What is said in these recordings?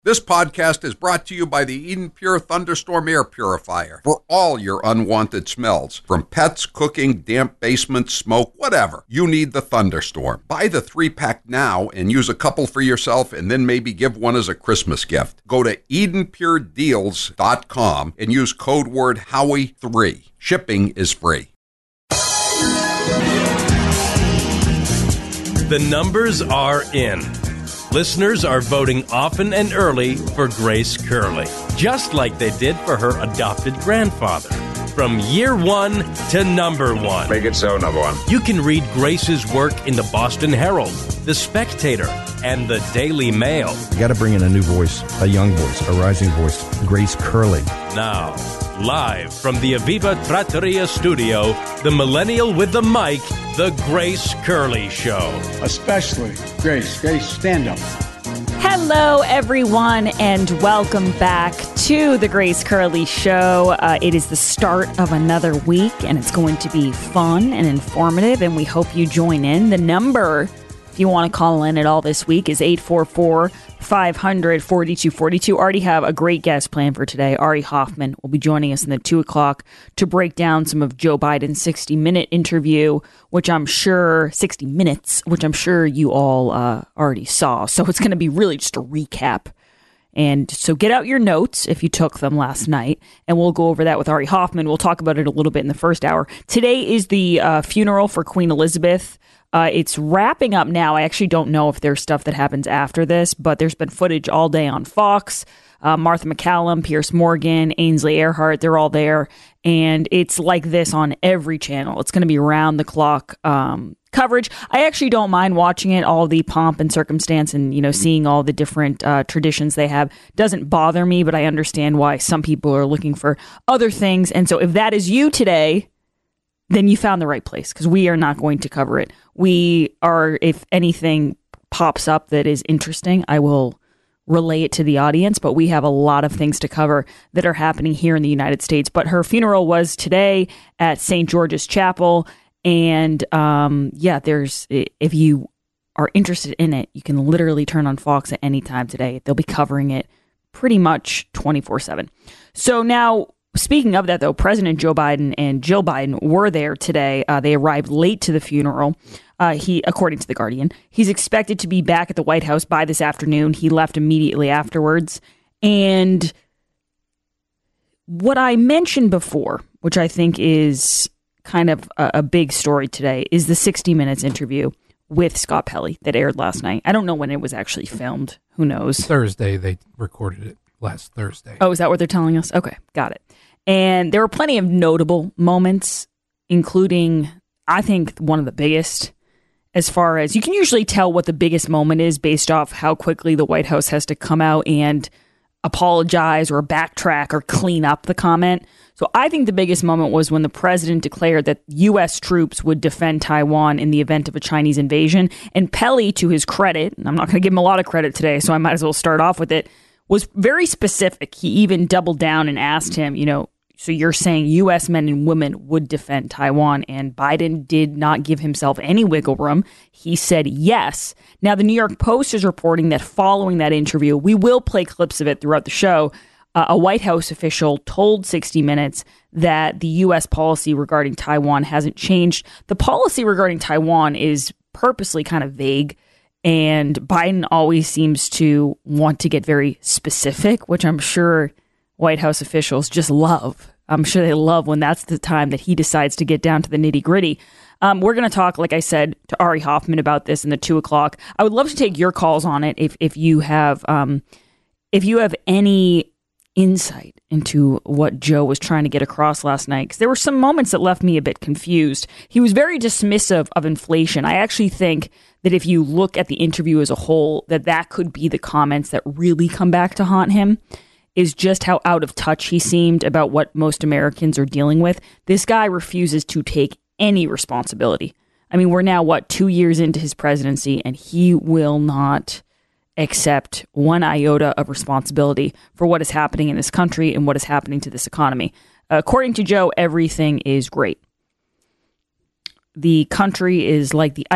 This podcast is brought to you by the Eden Pure Thunderstorm Air Purifier for all your unwanted smells. From pets, cooking, damp basements, smoke, whatever. You need the Thunderstorm. Buy the 3-pack now and use a couple for yourself and then maybe give one as a Christmas gift. Go to EdenPureDeals.com and use code word Howie3. Shipping is free. The numbers are in. Listeners are voting often and early for Grace Curley, just like they did for her adopted grandfather. From year one to number one. Make it so, number one. You can read Grace's work in the Boston Herald, the Spectator, and the Daily Mail. You got to bring in a new voice, a young voice, a rising voice, Grace Curley. Now, live from the Aviva Trattoria studio, the millennial with the mic, the Grace Curley Show. Especially Grace. Grace, stand up. Hello, everyone, and welcome back to the Grace Curley Show. It is the start of another week, and it's going to be fun and informative, and we hope you join in. The number, if you want to call in at all this week, is 844-500-4242. Already have a great guest planned for today. Ari Hoffman will be joining us in the 2 o'clock to break down some of Joe Biden's 60-minute interview, which I'm sure, 60 minutes, which I'm sure you all already saw. So it's going to be really just a recap. And so get out your notes if you took them last night, and we'll go over that with Ari Hoffman. We'll talk about it a little bit in the first hour. Today is the funeral for Queen Elizabeth. It's wrapping up now. I actually don't know if there's stuff that happens after this, but there's been footage all day on Fox. Martha McCallum, Piers Morgan, Ainsley Earhart, they're all there. And it's like this on every channel. It's going to be round-the-clock coverage. I actually don't mind watching it, all the pomp and circumstance and, you know, seeing all the different traditions they have. Doesn't bother me, but I understand why some people are looking for other things. And so if that is you today, then you found the right place, because we are not going to cover it. We are, if anything pops up that is interesting, I will relay it to the audience, but we have a lot of things to cover that are happening here in the United States. But her funeral was today at St. George's Chapel, and there's, if you are interested in it, you can literally turn on Fox at any time today. They'll be covering it pretty much 24/7. So now, speaking of that, though, President Joe Biden and Jill Biden were there today. They arrived late to the funeral. According to The Guardian, he's expected to be back at the White House by this afternoon. He left immediately afterwards. And what I mentioned before, which I think is kind of a big story today, is the 60 Minutes interview with Scott Pelley that aired last night. I don't know when it was actually filmed. Who knows? Thursday. They recorded it last Thursday. Oh, is that what they're telling us? Okay, got it. And there were plenty of notable moments, including, I think, one of the biggest, as far as you can usually tell what the biggest moment is based off how quickly the White House has to come out and apologize or backtrack or clean up the comment. So I think the biggest moment was when the president declared that U.S. troops would defend Taiwan in the event of a Chinese invasion. And Pelley, to his credit, and I'm not going to give him a lot of credit today, so I might as well start off with it, was very specific. He even doubled down and asked him, you know, so you're saying U.S. men and women would defend Taiwan, and Biden did not give himself any wiggle room. He said yes. Now, the New York Post is reporting that following that interview, we will play clips of it throughout the show, a White House official told 60 Minutes that the U.S. policy regarding Taiwan hasn't changed. The policy regarding Taiwan is purposely kind of vague, and Biden always seems to want to get very specific, which I'm sure White House officials just love. I'm sure they love when that's the time that he decides to get down to the nitty gritty. We're going to talk, like I said, to Ari Hoffman about this in the 2 o'clock. I would love to take your calls on it if you have any insight into what Joe was trying to get across last night, because there were some moments that left me a bit confused. He was very dismissive of inflation. I actually think that if you look at the interview as a whole, that could be the comments that really come back to haunt him, is just how out of touch he seemed about what most Americans are dealing with. This guy refuses to take any responsibility. I mean, we're now, 2 years into his presidency, and he will not accept one iota of responsibility for what is happening in this country and what is happening to this economy. According to Joe, everything is great. The country is like the ice cream that he eats every day. It is sweet. It is rich. It is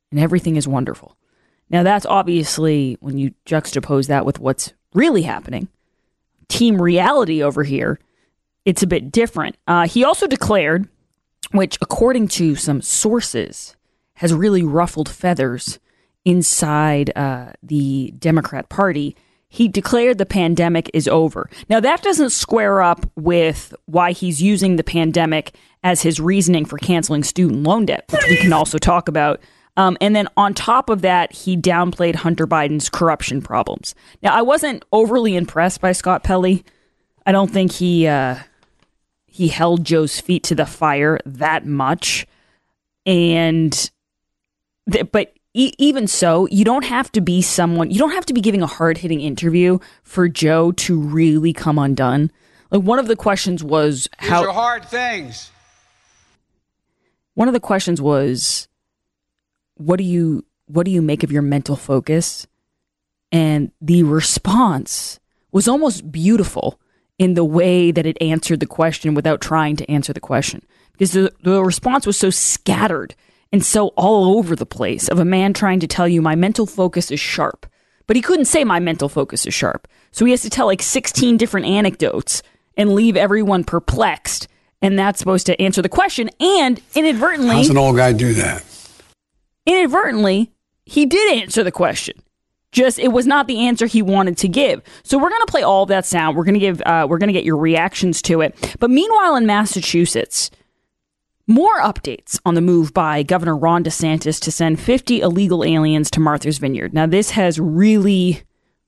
and everything is wonderful. Now, that's obviously, when you juxtapose that with what's really happening, team reality over here, it's a bit different. He also declared, which according to some sources has really ruffled feathers inside the Democrat Party, he declared the pandemic is over. Now, that doesn't square up with why he's using the pandemic as his reasoning for canceling student loan debt, which we can also talk about. And then on top of that, he downplayed Hunter Biden's corruption problems. Now, I wasn't overly impressed by Scott Pelley. I don't think he held Joe's feet to the fire that much. But even so, you don't have to be giving a hard-hitting interview for Joe to really come undone. Like, one of the questions was These are hard things. One of the questions was, what do you make of your mental focus? And the response was almost beautiful in the way that it answered the question without trying to answer the question. Because the response was so scattered and so all over the place of a man trying to tell you my mental focus is sharp. But he couldn't say my mental focus is sharp. So he has to tell like 16 different anecdotes and leave everyone perplexed. And that's supposed to answer the question. And inadvertently... How's an old guy do that? Inadvertently, he did answer the question. Just it was not the answer he wanted to give. So we're going to play all of that sound. We're going to get your reactions to it. But meanwhile in Massachusetts, more updates on the move by Governor Ron DeSantis to send 50 illegal aliens to Martha's Vineyard. Now, this has really,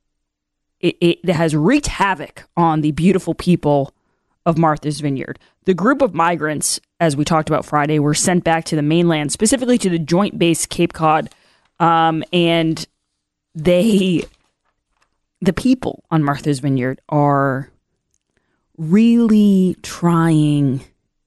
it has wreaked havoc on the beautiful people of Martha's Vineyard. The group of migrants, as we talked about Friday, were sent back to the mainland, specifically to the Joint Base Cape Cod. And the people on Martha's Vineyard are really trying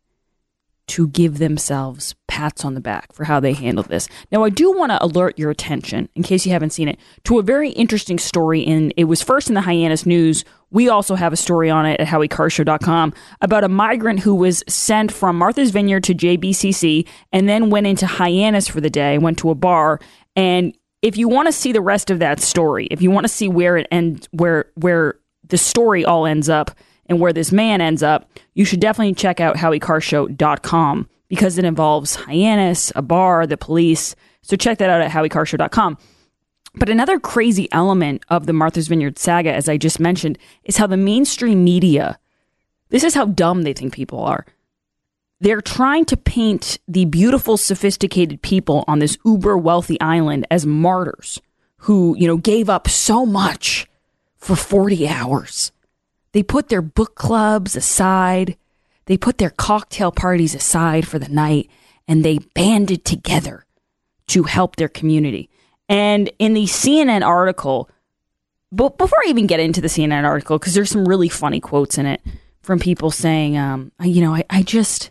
to give themselves pats on the back for how they handled this. Now, I do want to alert your attention, in case you haven't seen it, to a very interesting story. It was first in the Hyannis News. We also have a story on it at HowieCarrshow.com about a migrant who was sent from Martha's Vineyard to JBCC and then went into Hyannis for the day, went to a bar. And if you want to see the rest of that story, if you want to see where it ends, where the story all ends up, and where this man ends up, you should definitely check out HowieCarrshow.com because it involves Hyannis, a bar, the police. So check that out at HowieCarrshow.com. But another crazy element of the Martha's Vineyard saga, as I just mentioned, is how the mainstream media, this is how dumb they think people are. They're trying to paint the beautiful, sophisticated people on this uber wealthy island as martyrs who, gave up so much for 40 hours. They put their book clubs aside. They put their cocktail parties aside for the night, and they banded together to help their community. And in the CNN article, but before I even get into the CNN article, because there's some really funny quotes in it from people saying, I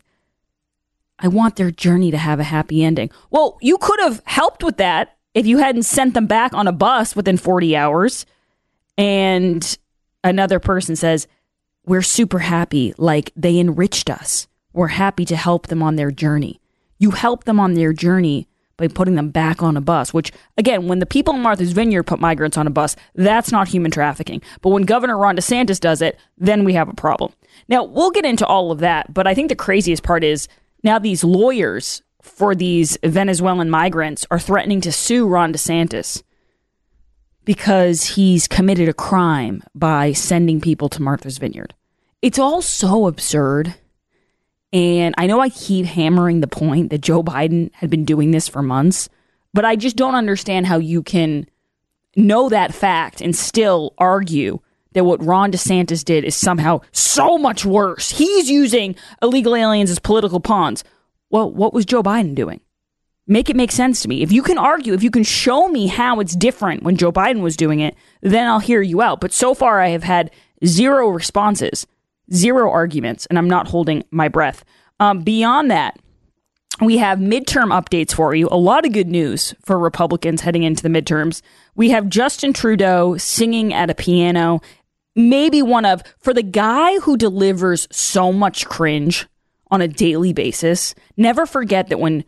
want their journey to have a happy ending. Well, you could have helped with that if you hadn't sent them back on a bus within 40 hours. And another person says, we're super happy, like they enriched us. We're happy to help them on their journey. You help them on their journey by putting them back on a bus, which, again, when the people in Martha's Vineyard put migrants on a bus, that's not human trafficking. But when Governor Ron DeSantis does it, then we have a problem. Now, we'll get into all of that, but I think the craziest part is now these lawyers for these Venezuelan migrants are threatening to sue Ron DeSantis because he's committed a crime by sending people to Martha's Vineyard. It's all so absurd. And I know I keep hammering the point that Joe Biden had been doing this for months, but I just don't understand how you can know that fact and still argue that what Ron DeSantis did is somehow so much worse. He's using illegal aliens as political pawns. Well, what was Joe Biden doing? Make it make sense to me. If you can argue, if you can show me how it's different when Joe Biden was doing it, then I'll hear you out. But so far, I have had 0 responses, 0 arguments, and I'm not holding my breath. Beyond that, we have midterm updates for you. A lot of good news for Republicans heading into the midterms. We have Justin Trudeau singing at a piano. Maybe for the guy who delivers so much cringe on a daily basis, never forget that when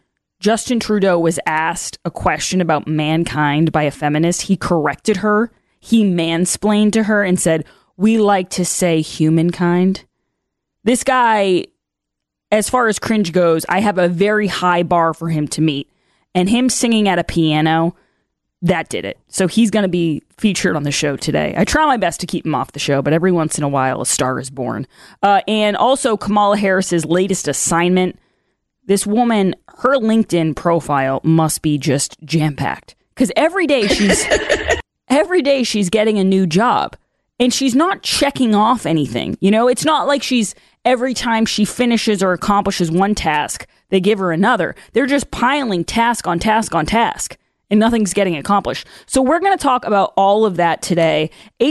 Justin Trudeau was asked a question about mankind by a feminist. He corrected her. He mansplained to her and said, "We like to say humankind." This guy, as far as cringe goes, I have a very high bar for him to meet. And him singing at a piano, that did it. So he's going to be featured on the show today. I try my best to keep him off the show, but every once in a while, a star is born. And also Kamala Harris's latest assignment. This woman, her LinkedIn profile must be just jam-packed. Because every day she's getting a new job. And she's not checking off anything. You know, it's not like she's every time she finishes or accomplishes one task, they give her another. They're just piling task on task on task, and nothing's getting accomplished. So we're going to talk about all of that today.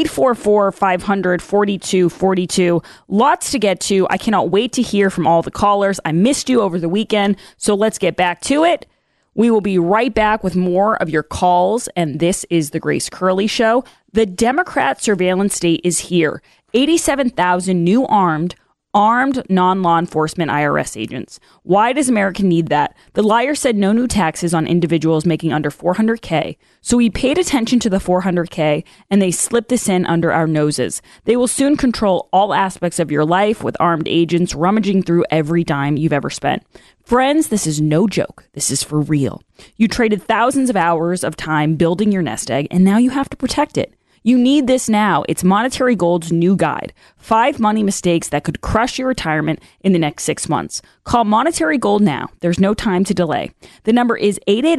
844-500-4242. Lots to get to. I cannot wait to hear from all the callers. I missed you over the weekend, so let's get back to it. We will be right back with more of your calls, and this is the Grace Curley Show. The Democrat surveillance state is here. 87,000 new armed non-law enforcement IRS agents. Why does America need that? The liar said no new taxes on individuals making under $400K. So we paid attention to the $400K and they slipped this in under our noses. They will soon control all aspects of your life with armed agents rummaging through every dime you've ever spent. Friends, this is no joke. This is for real. You traded thousands of hours of time building your nest egg and now you have to protect it. You need this now. It's Monetary Gold's new guide. 5 money mistakes that could crush your retirement in the next 6 months. Call Monetary Gold now. There's no time to delay. The number is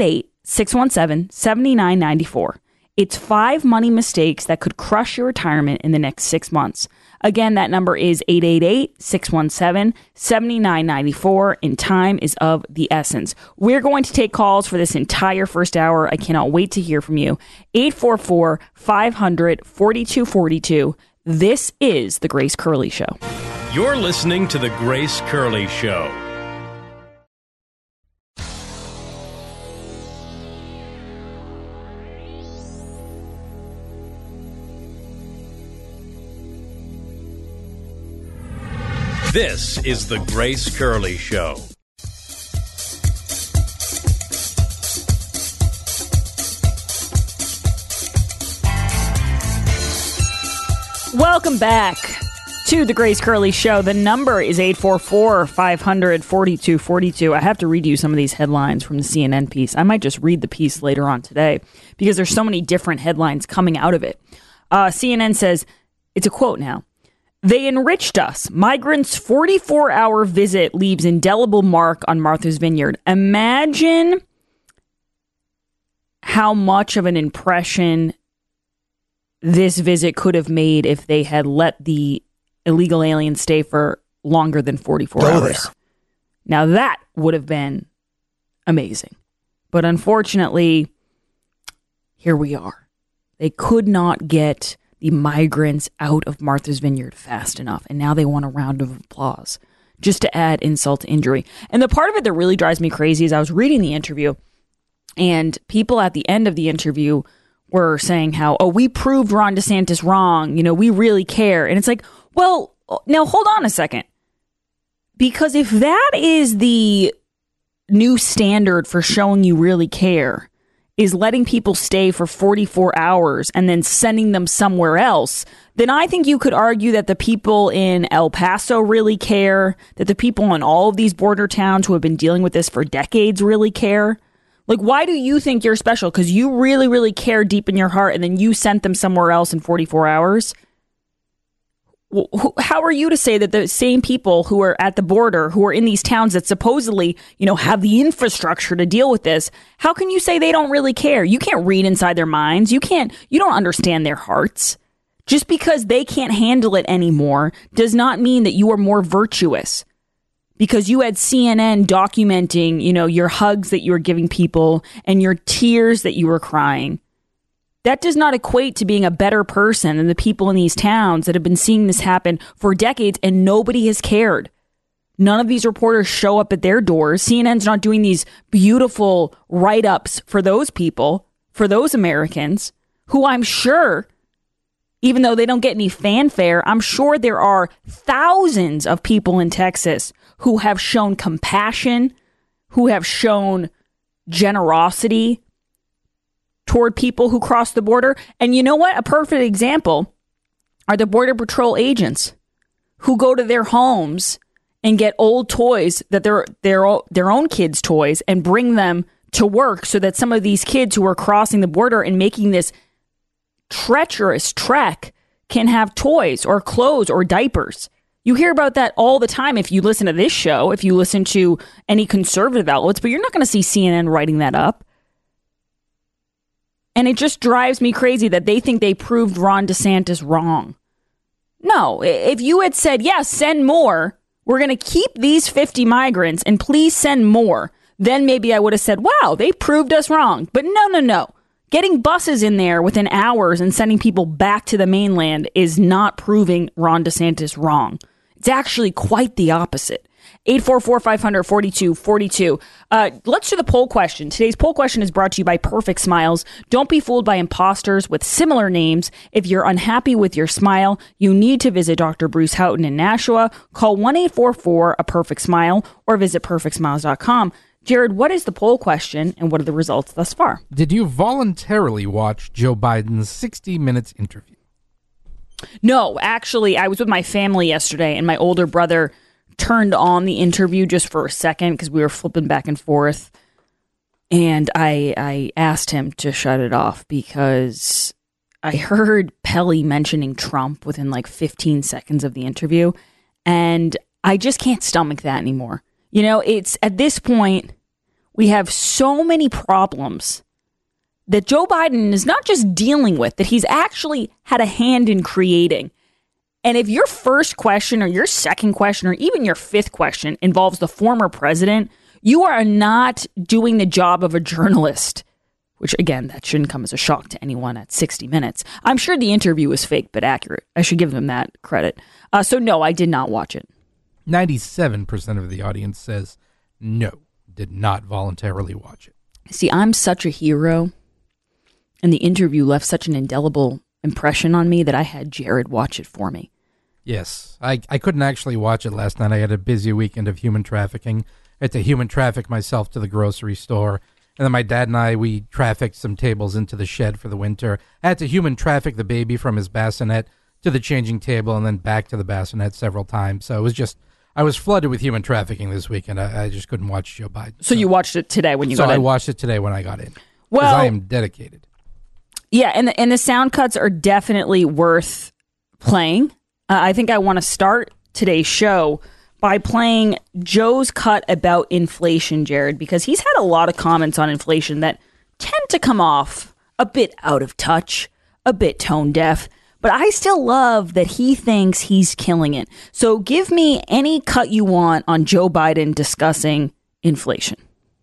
888-617-7994. It's 5 money mistakes that could crush your retirement in the next 6 months. Again, that number is 888-617-7994, and time is of the essence. We're going to take calls for this entire first hour. I cannot wait to hear from you. 844-500-4242. This is The Grace Curley Show. You're listening to The Grace Curley Show. This is The Grace Curley Show. Welcome back to The Grace Curley Show. The number is 844-500-4242. I have to read you some of these headlines from the CNN piece. I might just read the piece later on today because there's so many different headlines coming out of it. CNN says, it's a quote now. They enriched us. Migrants' 44-hour visit leaves indelible mark on Martha's Vineyard. Imagine how much of an impression this visit could have made if they had let the illegal aliens stay for longer than 44 hours. Now that would have been amazing. But unfortunately, here we are. They could not get the migrants out of Martha's Vineyard fast enough. And now they want a round of applause just to add insult to injury. And the part of it that really drives me crazy is I was reading the interview and people at the end of the interview were saying how, oh, we proved Ron DeSantis wrong. You know, we really care. And it's like, well, now hold on a second. Because if that is the new standard for showing you really care, is letting people stay for 44 hours and then sending them somewhere else, then I think you could argue that the people in El Paso really care, that the people in all of these border towns who have been dealing with this for decades really care. Like, why do you think you're special? Because you really, really care deep in your heart and then you sent them somewhere else in 44 hours? How are you to say that the same people who are at the border, who are in these towns that supposedly, you know, have the infrastructure to deal with this, how can you say they don't really care? You can't read inside their minds. You don't understand their hearts. Just because they can't handle it anymore does not mean that you are more virtuous. Because you had CNN documenting, you know, your hugs that you were giving people and your tears that you were crying. That does not equate to being a better person than the people in these towns that have been seeing this happen for decades and nobody has cared. None of these reporters show up at their doors. CNN's not doing these beautiful write-ups for those people, for those Americans, who I'm sure, even though they don't get any fanfare, I'm sure there are thousands of people in Texas who have shown compassion, who have shown generosity toward people who cross the border. And you know what? A perfect example are the Border Patrol agents who go to their homes and get old toys that they're their own kids' toys and bring them to work so that some of these kids who are crossing the border and making this treacherous trek can have toys or clothes or diapers. You hear about that all the time if you listen to this show, if you listen to any conservative outlets, but you're not going to see CNN writing that up. And it just drives me crazy that they think they proved Ron DeSantis wrong. No, if you had said, yes, send more, we're going to keep these 50 migrants and please send more, then maybe I would have said, wow, they proved us wrong. But no. Getting buses in there within hours and sending people back to the mainland is not proving Ron DeSantis wrong. It's actually quite the opposite. 844-500-4242. Let's do the poll question. Today's poll question is brought to you by Perfect Smiles. Don't be fooled by imposters with similar names. If you're unhappy with your smile, you need to visit Dr. Bruce Houghton in Nashua. Call 1-844-A-PERFECT-SMILE or visit perfectsmiles.com. Jared, what is the poll question and what are the results thus far? Did you voluntarily watch Joe Biden's 60 Minutes interview? No, actually, I was with my family yesterday and my older brother turned on the interview just for a second because we were flipping back and forth. And I asked him to shut it off because I heard Pelley mentioning Trump within like 15 seconds of the interview. And I just can't stomach that anymore. You know, it's at this point, we have so many problems that Joe Biden is not just dealing with, that he's actually had a hand in creating. And if your first question or your second question or even your fifth question involves the former president, you are not doing the job of a journalist, which, again, that shouldn't come as a shock to anyone at 60 Minutes. I'm sure the interview was fake, but accurate. I should give them that credit. So, no, I did not watch it. 97% of the audience says no, did not voluntarily watch it. See, I'm such a hero, and the interview left such an indelible impression on me that I had Jared watch it for me. Yes, I couldn't actually watch it last night. I had a busy weekend of human trafficking. I had to human traffic myself to the grocery store. And then my dad and I, we trafficked some tables into the shed for the winter. I had to human traffic the baby from his bassinet to the changing table and then back to the bassinet several times. So it was just, I was flooded with human trafficking this weekend. I just couldn't watch Joe Biden. So you watched it today when you got in? So I watched it today when I got in. Well, I am dedicated. Yeah, and the sound cuts are definitely worth playing. I think I want to start today's show by playing Joe's cut about inflation, Jared, because he's had a lot of comments on inflation that tend to come off a bit out of touch, a bit tone deaf. But I still love that he thinks he's killing it. So give me any cut you want on Joe Biden discussing inflation.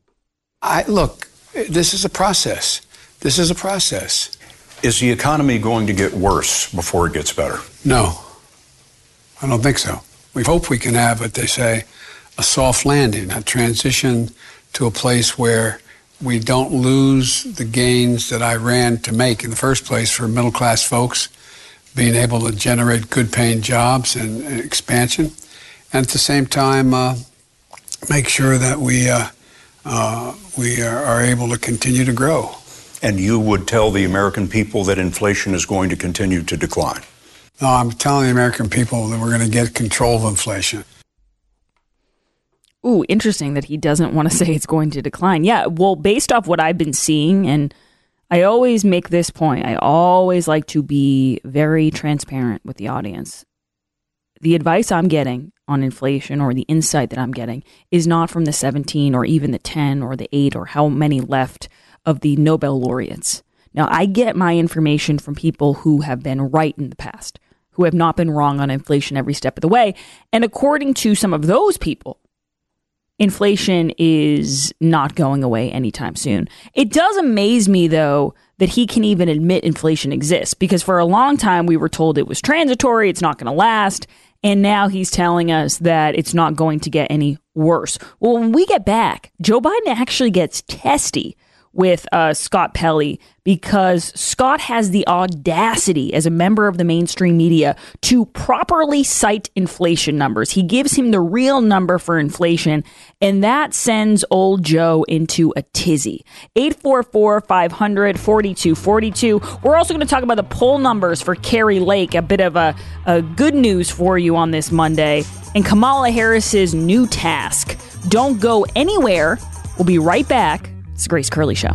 Look, this is a process. This is a process. Is the economy going to get worse before it gets better? No, I don't think so. We hope we can have what they say, a soft landing, a transition to a place where we don't lose the gains that I ran to make in the first place for middle-class folks, being able to generate good-paying jobs and expansion, and at the same time make sure that we are able to continue to grow. And you would tell the American people that inflation is going to continue to decline? No, I'm telling the American people that we're going to get control of inflation. Ooh, interesting that he doesn't want to say it's going to decline. Yeah, well, based off what I've been seeing, and I always make this point, I always like to be very transparent with the audience. The advice I'm getting on inflation or the insight that I'm getting is not from the 17 or even the 10 or the 8 or how many left of the Nobel laureates. Now, I get my information from people who have been right in the past, who have not been wrong on inflation every step of the way. And according to some of those people, inflation is not going away anytime soon. It does amaze me, though, that he can even admit inflation exists, because for a long time we were told it was transitory, it's not going to last, and now he's telling us that it's not going to get any worse. Well, when we get back, Joe Biden actually gets testy with Scott Pelley, because Scott has the audacity as a member of the mainstream media to properly cite inflation numbers. He gives him the real number for inflation, and that sends old Joe into a tizzy. 844-500-4242. We're also going to talk about the poll numbers for Kari Lake, a bit of a good news for you on this Monday, and Kamala Harris's new task. Don't go anywhere. We'll be right back. It's the Grace Curley Show.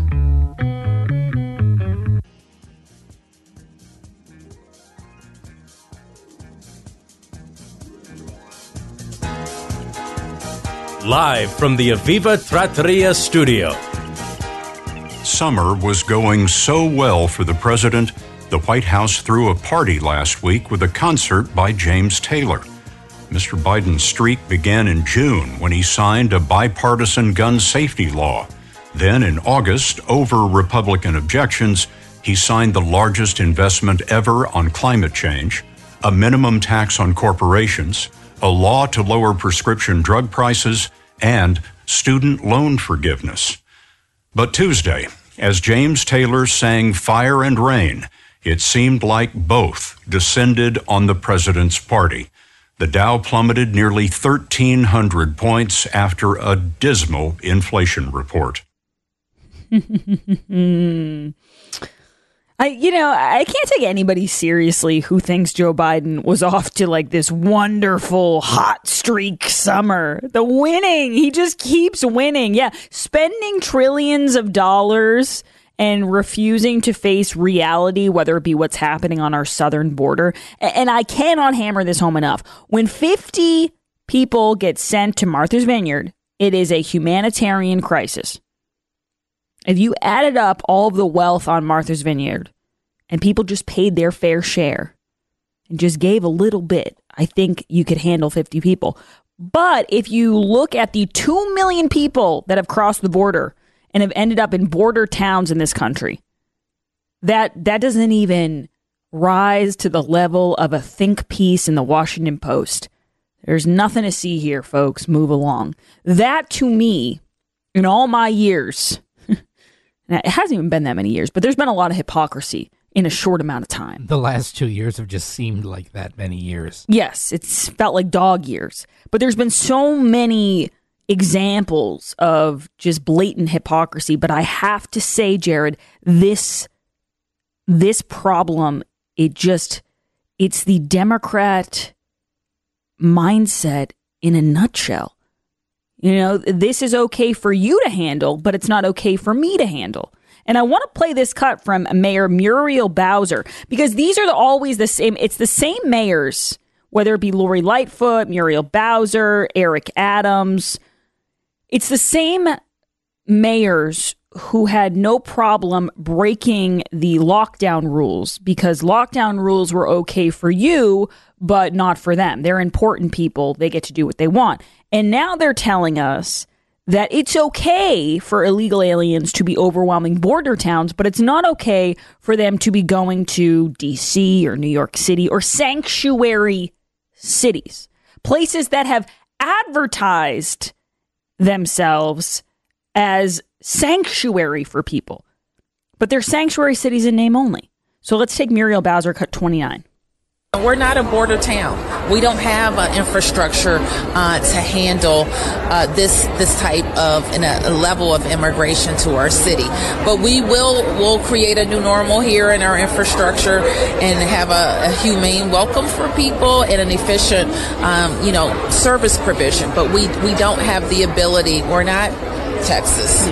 Live from the Aviva Trattoria studio. Summer was going so well for the president, the White House threw a party last week with a concert by James Taylor. Mr. Biden's streak began in June when he signed a bipartisan gun safety law. Then in August, over Republican objections, he signed the largest investment ever on climate change, a minimum tax on corporations, a law to lower prescription drug prices, and student loan forgiveness. But Tuesday, as James Taylor sang Fire and Rain, it seemed like both descended on the president's party. The Dow plummeted nearly 1,300 points after a dismal inflation report. I can't take anybody seriously who thinks Joe Biden was off to like this wonderful hot streak summer. The winning, he just keeps winning. Yeah, spending trillions of dollars and refusing to face reality, whether it be what's happening on our southern border. And I cannot hammer this home enough. When 50 people get sent to Martha's Vineyard, it is a humanitarian crisis. If you added up all of the wealth on Martha's Vineyard and people just paid their fair share and just gave a little bit, I think you could handle 50 people. But if you look at the 2 million people that have crossed the border and have ended up in border towns in this country, that doesn't even rise to the level of a think piece in the Washington Post. There's nothing to see here, folks. Move along. That, to me, in all my years, now, it hasn't even been that many years, but there's been a lot of hypocrisy in a short amount of time. The last 2 years have just seemed like that many years. Yes, it's felt like dog years. But there's been so many examples of just blatant hypocrisy. But I have to say, Jared, this problem, it's the Democrat mindset in a nutshell. You know, this is okay for you to handle, but it's not okay for me to handle. And I want to play this cut from Mayor Muriel Bowser, because these are always the same. It's the same mayors, whether it be Lori Lightfoot, Muriel Bowser, Eric Adams. It's the same mayors who had no problem breaking the lockdown rules, because lockdown rules were okay for you, but not for them. They're important people. They get to do what they want. And now they're telling us that it's okay for illegal aliens to be overwhelming border towns, but it's not okay for them to be going to D.C. or New York City or sanctuary cities, places that have advertised themselves as sanctuary for people. But they're sanctuary cities in name only. So let's take Muriel Bowser, cut 29. We're not a border town. We don't have an infrastructure to handle this type of a level of immigration to our city. But we'll create a new normal here in our infrastructure and have a humane welcome for people and an efficient, service provision. But we don't have the ability. We're not Texas.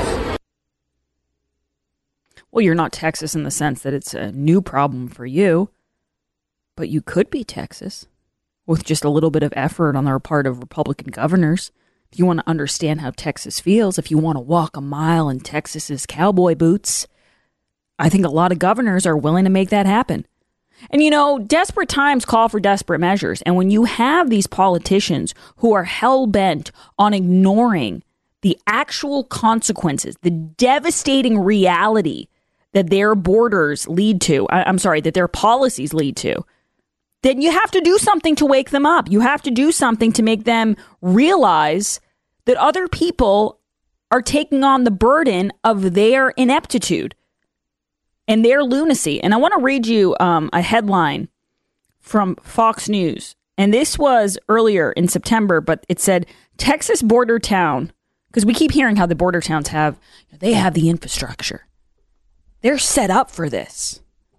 Well, you're not Texas in the sense that it's a new problem for you. But you could be Texas with just a little bit of effort on the part of Republican governors. If you want to understand how Texas feels, if you want to walk a mile in Texas's cowboy boots, I think a lot of governors are willing to make that happen. And, desperate times call for desperate measures. And when you have these politicians who are hell-bent on ignoring the actual consequences, the devastating reality that their borders lead to, that their policies lead to, then you have to do something to wake them up. You have to do something to make them realize that other people are taking on the burden of their ineptitude and their lunacy. And I want to read you a headline from Fox News. And this was earlier in September, but it said, Texas border town, because we keep hearing how the border towns have the infrastructure. They're set up for this.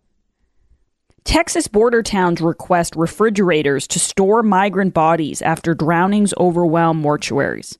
Texas border towns request refrigerators to store migrant bodies after drownings overwhelm mortuaries.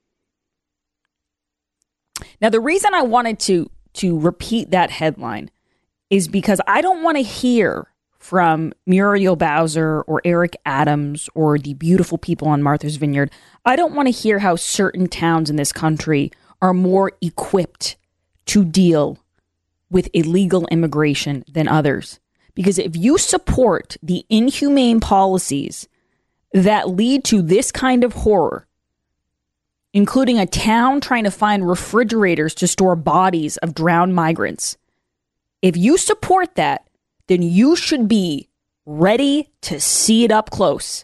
Now, the reason I wanted to repeat that headline is because I don't want to hear from Muriel Bowser or Eric Adams or the beautiful people on Martha's Vineyard. I don't want to hear how certain towns in this country are more equipped to deal with illegal immigration than others. Because if you support the inhumane policies that lead to this kind of horror, including a town trying to find refrigerators to store bodies of drowned migrants, if you support that, then you should be ready to see it up close.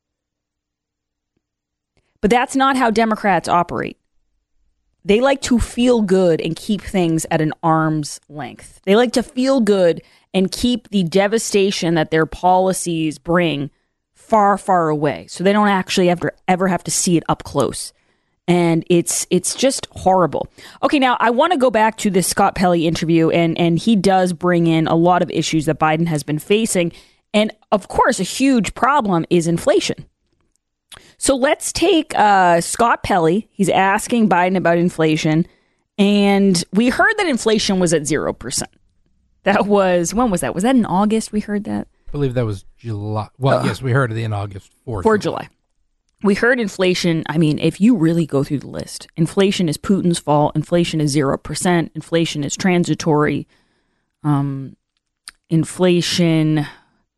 But that's not how Democrats operate. They like to feel good and keep things at an arm's length. They like to feel good and keep the devastation that their policies bring far, far away. So they don't actually ever have to see it up close. And it's just horrible. Okay, now I want to go back to this Scott Pelley interview, and he does bring in a lot of issues that Biden has been facing. And of course, a huge problem is inflation. So let's take Scott Pelley. He's asking Biden about inflation. And we heard that inflation was at 0%. That was, when was that? Was that in August we heard that? I believe that was July. Well, yes, we heard it in August for July. We heard inflation. I mean, if you really go through the list, inflation is Putin's fault. Inflation is 0%. Inflation is transitory. Inflation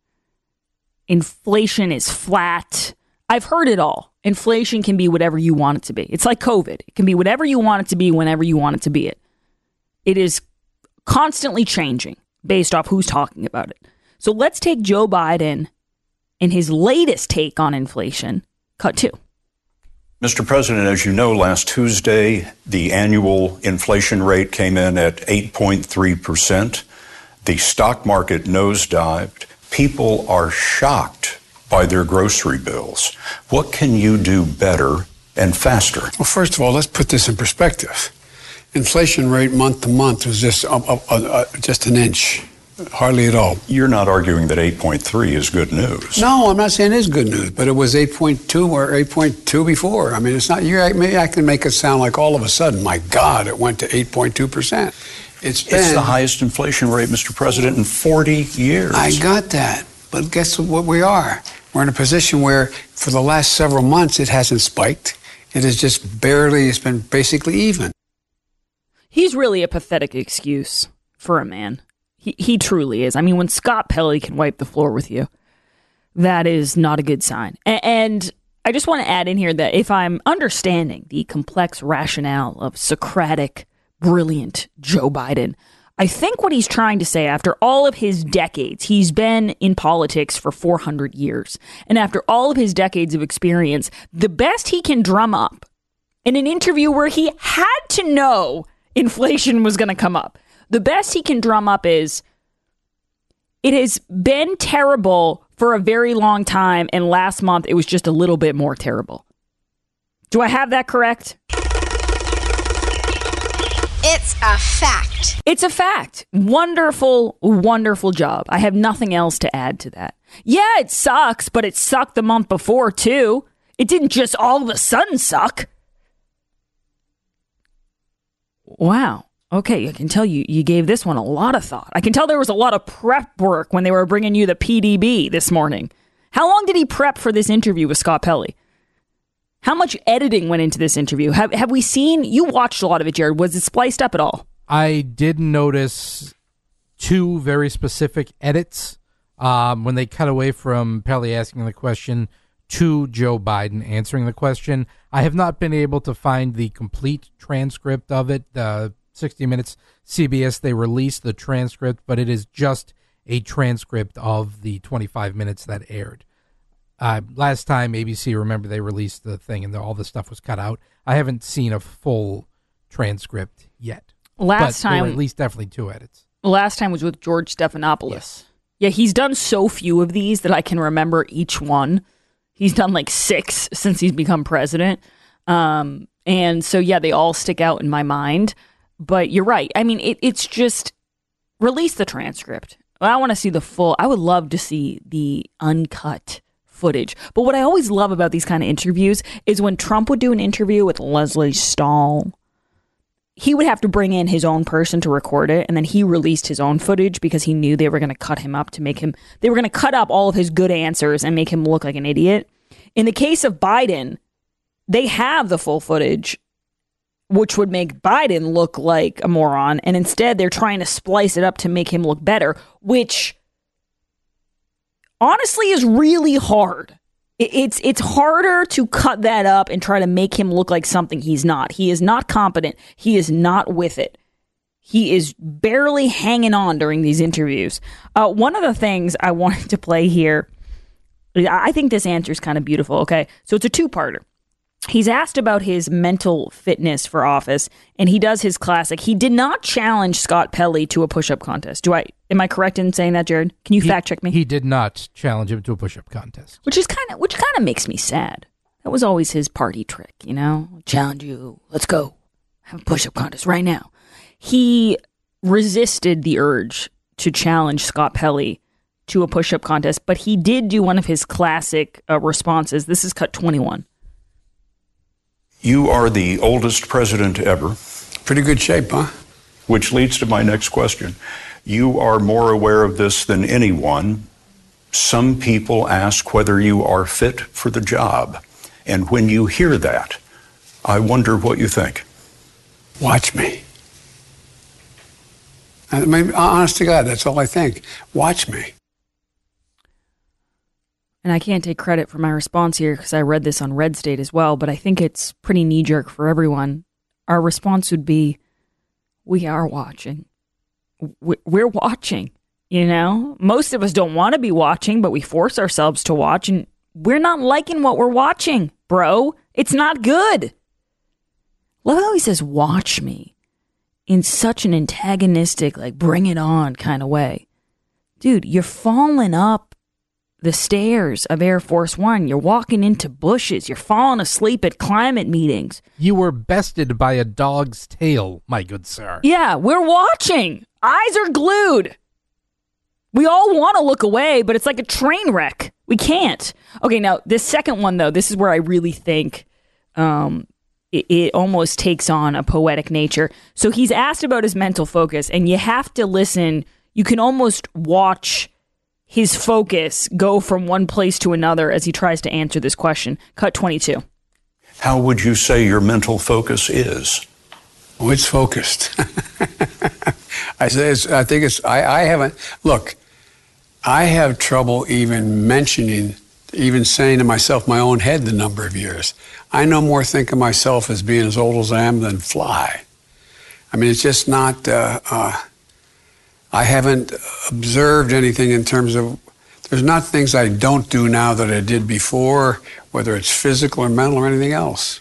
is flat. I've heard it all. Inflation can be whatever you want it to be. It's like COVID. It can be whatever you want it to be whenever you want it to be it. It is constantly changing based off who's talking about it. So let's take Joe Biden and his latest take on inflation. Cut 2. Mr. President, as you know, last Tuesday, the annual inflation rate came in at 8.3%. The stock market nosedived. People are shocked by their grocery bills. What can you do better and faster? Well, first of all, let's put this in perspective. Inflation rate month to month was just an inch, hardly at all. You're not arguing that 8.3 is good news. No, I'm not saying it is good news, but it was 8.2 or 8.2 before. I mean, it's not. Maybe I can make it sound like all of a sudden, my God, it went to 8.2%. It's the highest inflation rate, Mr. President, in 40 years. I got that, but guess what we are? We're in a position where, for the last several months, it hasn't spiked. It has just barely. It's been basically even. He's really a pathetic excuse for a man. He truly is. I mean, when Scott Pelley can wipe the floor with you, that is not a good sign. And I just want to add in here that if I'm understanding the complex rationale of Socratic, brilliant Joe Biden, I think what he's trying to say, after all of his decades, he's been in politics for 400 years. And after all of his decades of experience, the best he can drum up in an interview where he had to know inflation was going to come up, the best he can drum up is, it has been terrible for a very long time, and last month it was just a little bit more terrible. Do I have that correct? It's a fact. It's a fact. Wonderful, wonderful job. I have nothing else to add to that. Yeah, it sucks, but it sucked the month before, too. It didn't just all of a sudden suck. Wow. Okay, I can tell you gave this one a lot of thought. I can tell there was a lot of prep work when they were bringing you the PDB this morning. How long did he prep for this interview with Scott Pelley? How much editing went into this interview? Have we seen, you watched a lot of it, Jared. Was it spliced up at all? I did notice 2 very specific edits when they cut away from Pelley asking the question to Joe Biden answering the question. I have not been able to find the complete transcript of it. 60 Minutes CBS, they released the transcript, but it is just a transcript of the 25 minutes that aired. Last time ABC, remember, they released the thing and all the stuff was cut out. I haven't seen a full transcript yet. Last but there time, were at least definitely 2 edits. Last time was with George Stephanopoulos. Yes. Yeah, he's done so few of these that I can remember each one. He's done like 6 since he's become president. And so, yeah, they all stick out in my mind. But you're right. I mean, it's just release the transcript. I want to see the full. I would love to see the uncut footage. But what I always love about these kind of interviews is when Trump would do an interview with Leslie Stahl, he would have to bring in his own person to record it, and then he released his own footage because he knew they were going to cut him up to make him, they were going to cut up all of his good answers and make him look like an idiot. In the case of Biden, they have the full footage, which would make Biden look like a moron, and instead they're trying to splice it up to make him look better, which honestly is really hard. It's harder to cut that up and try to make him look like something he's not. He is not competent. He is not with it. He is barely hanging on during these interviews. One of the things I wanted to play here, I think this answer is kind of beautiful. Okay, so it's a 2-parter. He's asked about his mental fitness for office, and he does his classic. He did not challenge Scott Pelley to a push-up contest. Am I correct in saying that, Jared? Can you fact check me? He did not challenge him to a push-up contest, which kind of makes me sad. That was always his party trick, you know. Challenge you. Let's go have a push-up contest right now. He resisted the urge to challenge Scott Pelley to a push-up contest, but he did do one of his classic responses. This is cut 21. You are the oldest president ever. Pretty good shape, huh? Which leads to my next question. You are more aware of this than anyone. Some people ask whether you are fit for the job. And when you hear that, I wonder what you think. Watch me. I mean, honest to God, that's all I think. Watch me. And I can't take credit for my response here because I read this on Red State as well, but I think it's pretty knee-jerk for everyone. Our response would be, we are watching. We're watching, you know? Most of us don't want to be watching, but we force ourselves to watch, and we're not liking what we're watching, bro. It's not good. Love how he says, watch me, in such an antagonistic, like, bring it on kind of way. Dude, you're falling up the stairs of Air Force One. You're walking into bushes. You're falling asleep at climate meetings. You were bested by a dog's tail, my good sir. Yeah, we're watching. Eyes are glued. We all want to look away, but it's like a train wreck. We can't. Okay, now, this second one, though, this is where I really think it almost takes on a poetic nature. So he's asked about his mental focus, and you have to listen. You can almost watch his focus go from one place to another as he tries to answer this question. Cut 22. How would you say your mental focus is? Oh, it's focused. I haven't, look, I have trouble even saying to myself my own head the number of years. I no more think of myself as being as old as I am than fly. I mean, it's just not, I haven't observed anything in terms of, there's not things I don't do now that I did before, whether it's physical or mental or anything else.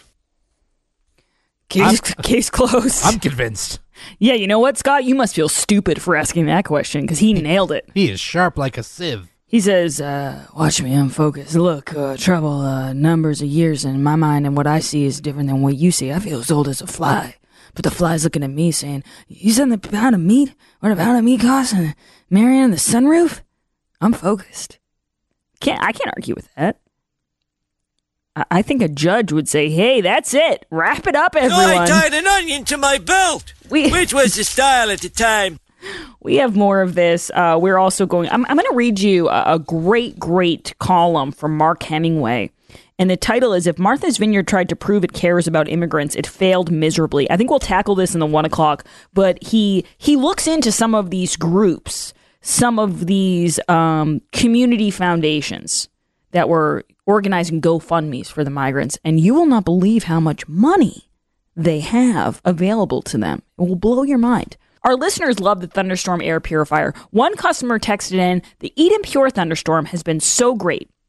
Case closed. I'm convinced. Yeah, you know what, Scott? You must feel stupid for asking that question because he nailed it. He is sharp like a sieve. He says, watch me, I'm focused. Look, trouble, numbers of years in my mind, and what I see is different than what you see. I feel as old as a fly. But the fly's looking at me saying, you said the pound of meat? What a pound of meat costs? And Marion on the sunroof? I'm focused. I can't argue with that. I think a judge would say, hey, that's it. Wrap it up, everyone. I tied an onion to my belt, which was the style at the time. We have more of this. We're also going, I'm going to read you a great column from Mark Hemingway. And the title is, If Martha's Vineyard Tried to Prove It Cares About Immigrants, It Failed Miserably. I think we'll tackle this in the 1 o'clock, but he looks into some of these groups, some of these community foundations that were organizing GoFundMes for the migrants, and you will not believe how much money they have available to them. It will blow your mind. Our listeners love the Thunderstorm air purifier. One customer texted in, the Eden Pure Thunderstorm has been so great.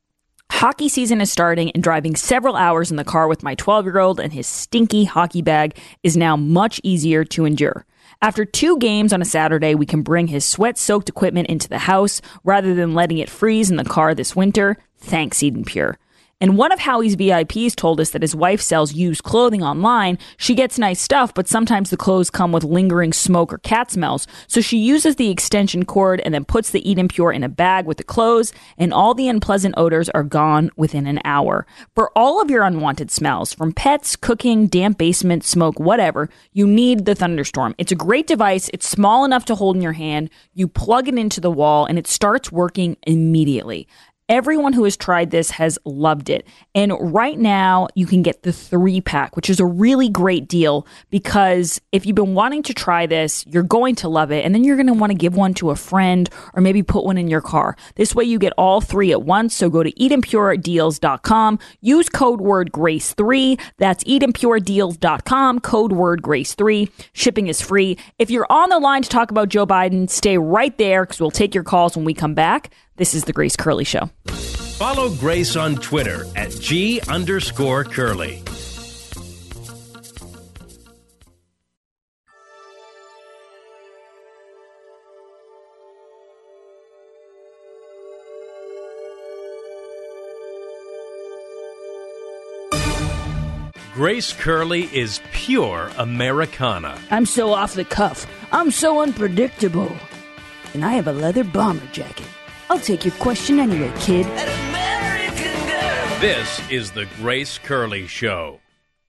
Hockey season is starting, and driving several hours in the car with my 12-year-old and his stinky hockey bag is now much easier to endure. After 2 games on a Saturday, we can bring his sweat-soaked equipment into the house rather than letting it freeze in the car this winter. Thanks, Eden Pure. And one of Howie's VIPs told us that his wife sells used clothing online. She gets nice stuff, but sometimes the clothes come with lingering smoke or cat smells. So she uses the extension cord and then puts the Eden Pure in a bag with the clothes, and all the unpleasant odors are gone within an hour. For all of your unwanted smells, from pets, cooking, damp basement, smoke, whatever, you need the Thunderstorm. It's a great device. It's small enough to hold in your hand. You plug it into the wall, and it starts working immediately. Everyone who has tried this has loved it. And right now, you can get the 3-pack, which is a really great deal because if you've been wanting to try this, you're going to love it. And then you're going to want to give one to a friend or maybe put one in your car. This way, you get all 3 at once. So go to EdenPureDeals.com. Use code word GRACE3. That's EdenPureDeals.com. Code word GRACE3. Shipping is free. If you're on the line to talk about Joe Biden, stay right there because we'll take your calls when we come back. This is the Grace Curley Show. Follow Grace on Twitter at @G_Curley. Grace Curley is pure Americana. I'm so off the cuff. I'm so unpredictable. And I have a leather bomber jacket. I'll take your question anyway, kid. This is the Grace Curley Show.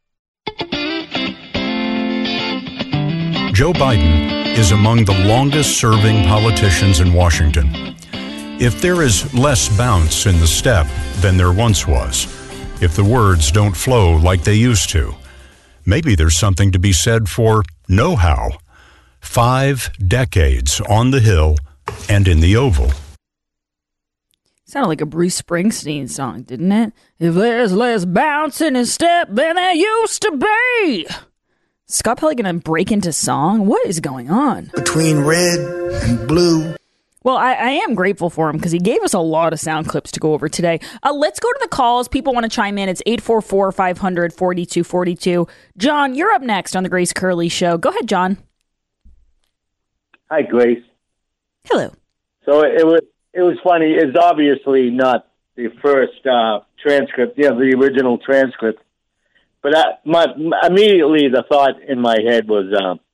Joe Biden is among the longest-serving politicians in Washington. If there is less bounce in the step than there once was, if the words don't flow like they used to, maybe there's something to be said for know-how. 5 decades on the Hill and in the Oval. Sounded like a Bruce Springsteen song, didn't it? If there's less bounce in his step than there used to be. Scott Pelley gonna break into song? What is going on? Between red and blue. Well, I am grateful for him because he gave us a lot of sound clips to go over today. Let's go to the calls. People want to chime in. It's 844-500-4242. John, you're up next on the Grace Curley Show. Go ahead, John. Hi, Grace. Hello. So it was funny. It's obviously not the first transcript, the original transcript. But immediately the thought in my head was,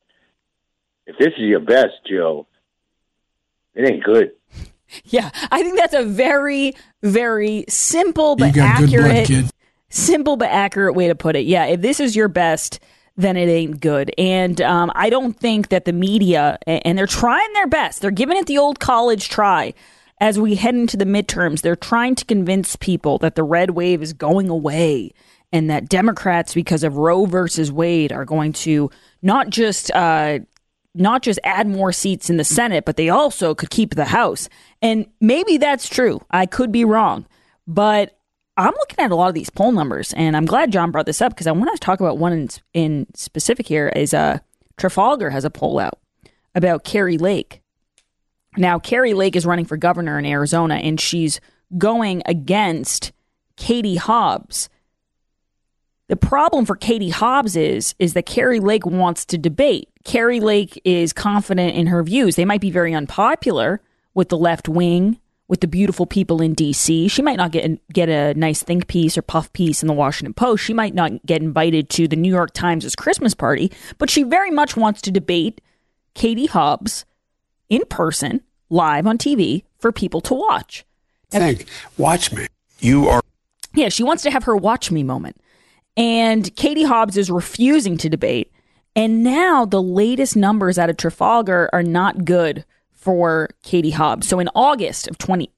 if this is your best, Joe, it ain't good. Yeah, I think that's a very, very simple but accurate way to put it. Yeah, if this is your best, then it ain't good. And I don't think that the media, and they're trying their best, they're giving it the old college try. As we head into the midterms, they're trying to convince people that the red wave is going away and that Democrats, because of Roe versus Wade, are going to not just add more seats in the Senate, but they also could keep the House. And maybe that's true. I could be wrong. But I'm looking at a lot of these poll numbers, and I'm glad John brought this up because I want to talk about one in specific here. Is Trafalgar has a poll out about Kari Lake. Now, Kari Lake is running for governor in Arizona, and she's going against Katie Hobbs. The problem for Katie Hobbs is that Kari Lake wants to debate. Kari Lake is confident in her views. They might be very unpopular with the left wing, with the beautiful people in D.C. She might not get a nice think piece or puff piece in the Washington Post. She might not get invited to the New York Times' Christmas party, but she very much wants to debate Katie in person, live on TV, for people to watch. Watch me. You are. Yeah, she wants to have her watch me moment. And Katie Hobbs is refusing to debate. And now the latest numbers out of Trafalgar are not good for Katie Hobbs. So in August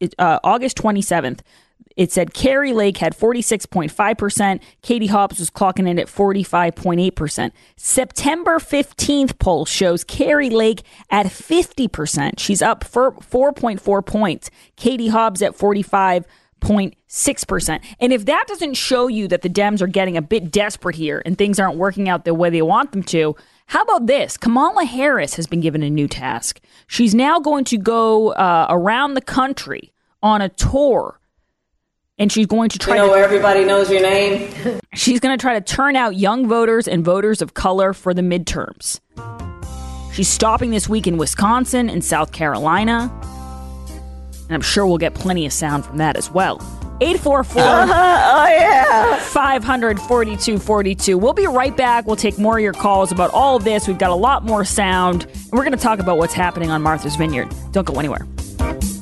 27th, it said Kari Lake had 46.5%. Katie Hobbs was clocking in at 45.8%. September 15th poll shows Kari Lake at 50%. She's up for 4.4 points. Katie Hobbs at 45.6%. And if that doesn't show you that the Dems are getting a bit desperate here and things aren't working out the way they want them to, how about this? Kamala Harris has been given a new task. She's now going to go around the country on a tour And she's going to try where everybody knows your name. She's going to try to turn out young voters and voters of color for the midterms. She's stopping this week in Wisconsin and South Carolina. And I'm sure we'll get plenty of sound from that as well. 844-500-4242. We'll be right back. We'll take more of your calls about all of this. We've got a lot more sound. And we're going to talk about what's happening on Martha's Vineyard. Don't go anywhere.